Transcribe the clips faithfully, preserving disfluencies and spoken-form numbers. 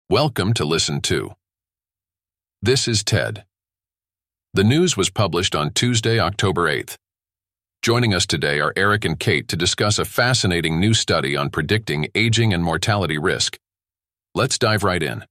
Welcome to Listen To. This is Ted. The news was published on Tuesday, October eighth. Joining us today are Eric and Kate to discuss a fascinating new study on predicting aging and mortality risk. Let's dive right in.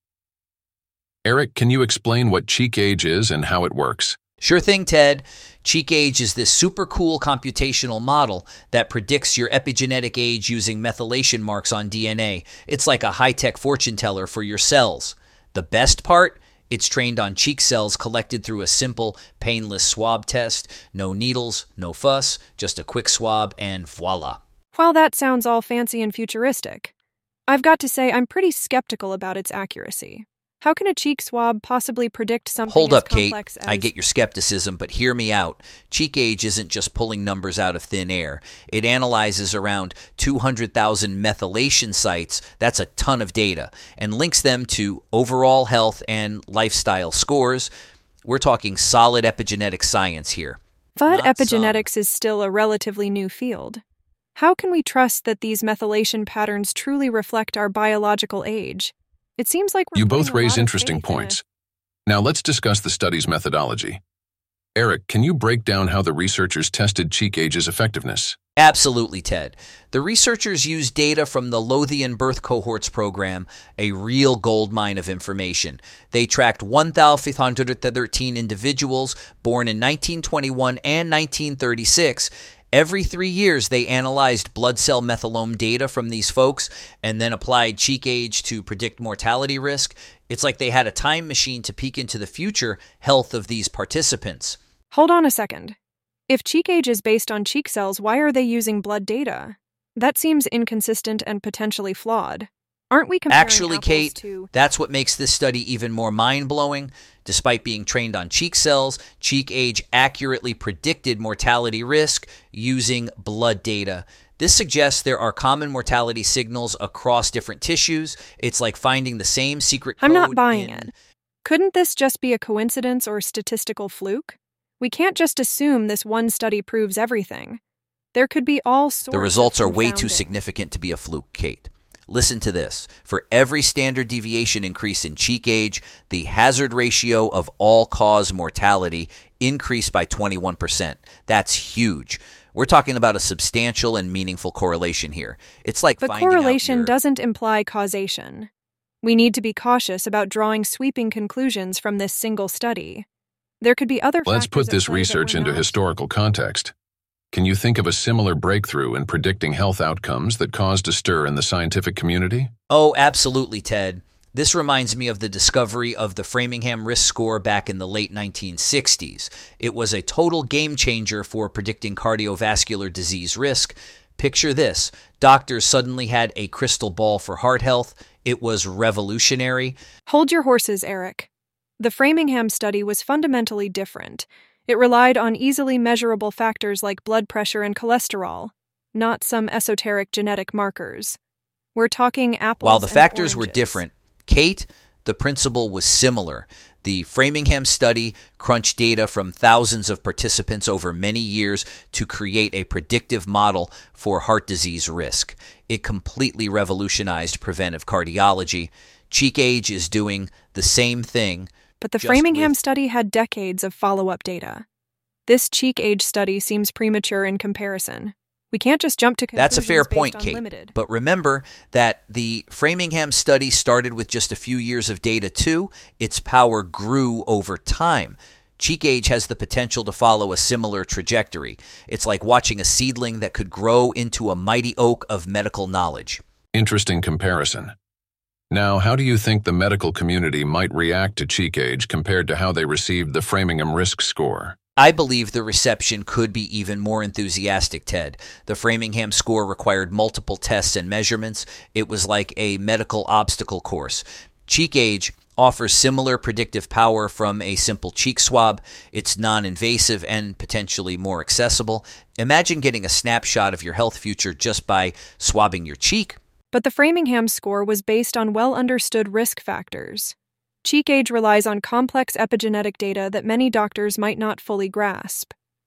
Eric, can you explain what cheek age is and how it works? Sure thing, Ted. Cheek age is this super cool computational model that predicts your epigenetic age using methylation marks on D N A. It's like a high-tech fortune teller for your cells. The best part? It's trained on cheek cells collected through a simple, painless swab test. No needles, no fuss, just a quick swab, and voila. While that sounds all fancy and futuristic, I've got to say I'm pretty skeptical about its accuracy. How can a cheek swab possibly predict something Hold as up, Kate. complex as... I get your skepticism, but hear me out. Cheek age isn't just pulling numbers out of thin air. It analyzes around two hundred thousand methylation sites, that's a ton of data, and links them to overall health and lifestyle scores. We're talking solid epigenetic science here. But Not epigenetics some. is still a relatively new field. How can we trust that these methylation patterns truly reflect our biological age? It seems like we're You putting both a raise lot of interesting faith in a- points. Now let's discuss the study's methodology. Eric, can you break down how the researchers tested cheek age's effectiveness? Absolutely, Ted. The researchers used data from the Lothian Birth Cohorts program, a real goldmine of information. They tracked one thousand five hundred thirteen individuals born in nineteen twenty-one and nineteen thirty-six. Every three years, they analyzed blood cell methylome data from these folks and then applied cheek age to predict mortality risk. It's like they had a time machine to peek into the future health of these participants. Hold on a second. If cheek age is based on cheek cells, why are they using blood data? That seems inconsistent and potentially flawed. Aren't we comparing Actually, apples Kate, to... that's what makes this study even more mind-blowing. Despite being trained on cheek cells, cheek age accurately predicted mortality risk using blood data. This suggests there are common mortality signals across different tissues. It's like finding the same secret code. I'm not buying in... it. Couldn't this just be a coincidence or statistical fluke? We can't just assume this one study proves everything. There could be all sorts of The results are way too confounding- significant to be a fluke, Kate. Listen to this. For every standard deviation increase in cheek age, the hazard ratio of all-cause mortality increased by twenty-one percent. That's huge. We're talking about a substantial and meaningful correlation here. It's like But finding out correlation your- doesn't imply causation. We need to be cautious about drawing sweeping conclusions from this single study. There could be other Let's factors put at this play that research we're into not- historical context. Can you think of a similar breakthrough in predicting health outcomes that caused a stir in the scientific community? Oh, absolutely, Ted. This reminds me of the discovery of the Framingham risk score back in the late nineteen sixties. It was a total game changer for predicting cardiovascular disease risk. Picture this. Doctors suddenly had a crystal ball for heart health. It was revolutionary. Hold your horses, Eric. The Framingham study was fundamentally different. It relied on easily measurable factors like blood pressure and cholesterol, not some esoteric genetic markers. We're talking apples While the and factors were oranges. different, Kate, the principle was similar. The Framingham study crunched data from thousands of participants over many years to create a predictive model for heart disease risk. It completely revolutionized preventive cardiology. Cheek age is doing the same thing. But the just Framingham with- study had decades of follow-up data. This cheek age study seems premature in comparison. We can't just jump to conclusions That's a fair based point, on Kate. limited. But remember that the Framingham study started with just a few years of data too. Its power grew over time. Cheek age has the potential to follow a similar trajectory. It's like watching a seedling that could grow into a mighty oak of medical knowledge. Interesting comparison. Now, how do you think the medical community might react to cheek age compared to how they received the Framingham risk score? I believe the reception could be even more enthusiastic, Ted. The Framingham score required multiple tests and measurements. It was like a medical obstacle course. Cheek age offers similar predictive power from a simple cheek swab. It's non-invasive and potentially more accessible. Imagine getting a snapshot of your health future just by swabbing your cheek. But the Framingham score was based on well-understood risk factors. Cheek age relies on complex epigenetic data that many doctors might not fully grasp.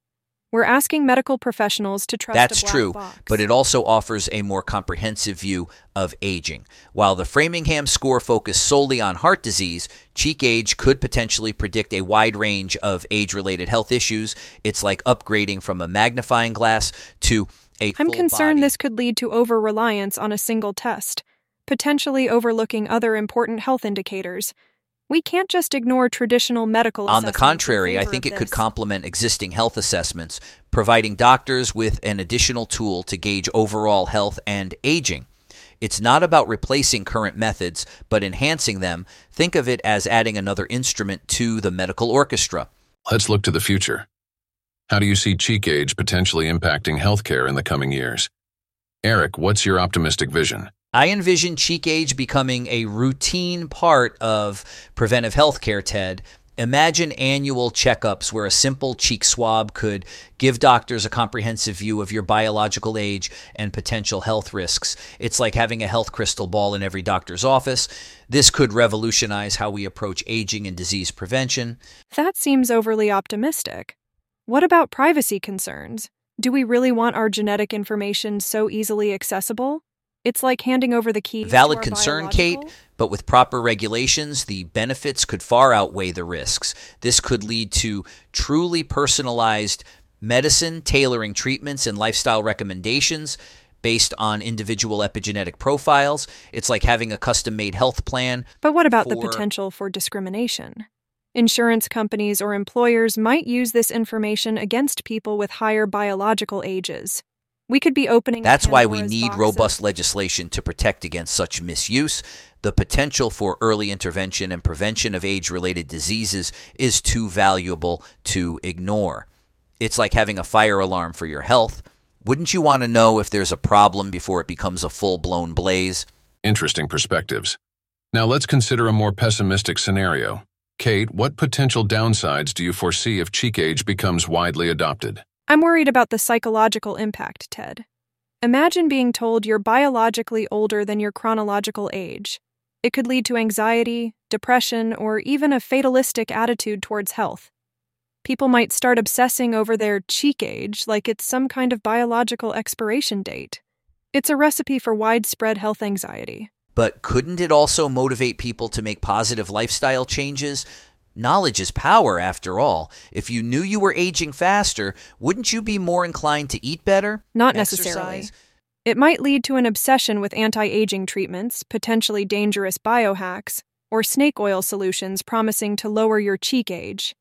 We're asking medical professionals to trust That's a black true, box. but it also offers a more comprehensive view of aging. While the Framingham score focused solely on heart disease, Cheek Age could potentially predict a wide range of age-related health issues. It's like upgrading from a magnifying glass to a I'm full concerned body. this could lead to over-reliance on a single test, potentially overlooking other important health indicators. We can't just ignore traditional medical On the assessments in contrary, I favor think of it could this. complement existing health assessments, providing doctors with an additional tool to gauge overall health and aging. It's not about replacing current methods, but enhancing them. Think of it as adding another instrument to the medical orchestra. Let's look to the future. How do you see cheek age potentially impacting healthcare in the coming years? Eric, what's your optimistic vision? I envision cheek age becoming a routine part of preventive healthcare, Ted. Imagine annual checkups where a simple cheek swab could give doctors a comprehensive view of your biological age and potential health risks. It's like having a health crystal ball in every doctor's office. This could revolutionize how we approach aging and disease prevention. That seems overly optimistic. What about privacy concerns? Do we really want our genetic information so easily accessible? It's like handing over the keys. Valid to our concern, biological- Kate, but with proper regulations, the benefits could far outweigh the risks. This could lead to truly personalized medicine, tailoring treatments and lifestyle recommendations based on individual epigenetic profiles. It's like having a custom-made health plan. But what about the for- potential for discrimination? Insurance companies or employers might use this information against people with higher biological ages. We could be opening. That's why we Pandora's need box of- robust legislation to protect against such misuse. The potential for early intervention and prevention of age-related diseases is too valuable to ignore. It's like having a fire alarm for your health. Wouldn't you want to know if there's a problem before it becomes a full-blown blaze? Interesting perspectives. Now let's consider a more pessimistic scenario. Kate, what potential downsides do you foresee if cheek age becomes widely adopted? I'm worried about the psychological impact, Ted. Imagine being told you're biologically older than your chronological age. It could lead to anxiety, depression, or even a fatalistic attitude towards health. People might start obsessing over their cheek age like it's some kind of biological expiration date. It's a recipe for widespread health anxiety. But couldn't it also motivate people to make positive lifestyle changes? Knowledge is power, after all. If you knew you were aging faster, wouldn't you be more inclined to eat better? Not necessarily. Exercise? It might lead to an obsession with anti-aging treatments, potentially dangerous biohacks, or snake oil solutions promising to lower your cheek age.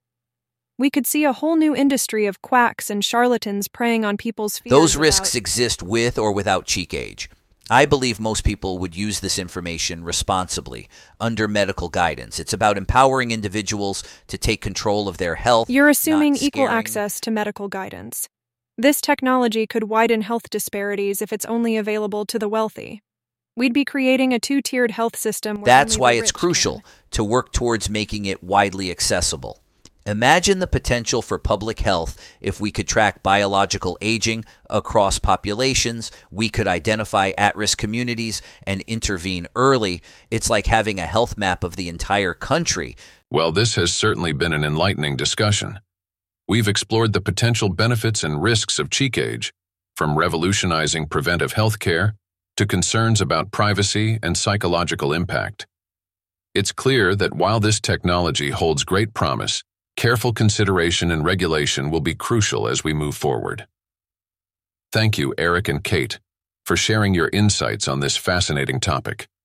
We could see a whole new industry of quacks and charlatans preying on people's fears. Those about- risks exist with or without cheek age. I believe most people would use this information responsibly, under medical guidance. It's about empowering individuals to take control of their health. You're assuming not equal scaring- access to medical guidance. This technology could widen health disparities if it's only available to the wealthy. We'd be creating a two-tiered health system. Where That's only why the it's rich crucial can. to work towards making it widely accessible. Imagine the potential for public health if we could track biological aging across populations, we could identify at-risk communities and intervene early. It's like having a health map of the entire country. Well, this has certainly been an enlightening discussion. We've explored the potential benefits and risks of cheek age, from revolutionizing preventive health care to concerns about privacy and psychological impact. It's clear that while this technology holds great promise, careful consideration and regulation will be crucial as we move forward. Thank you, Eric and Kate, for sharing your insights on this fascinating topic.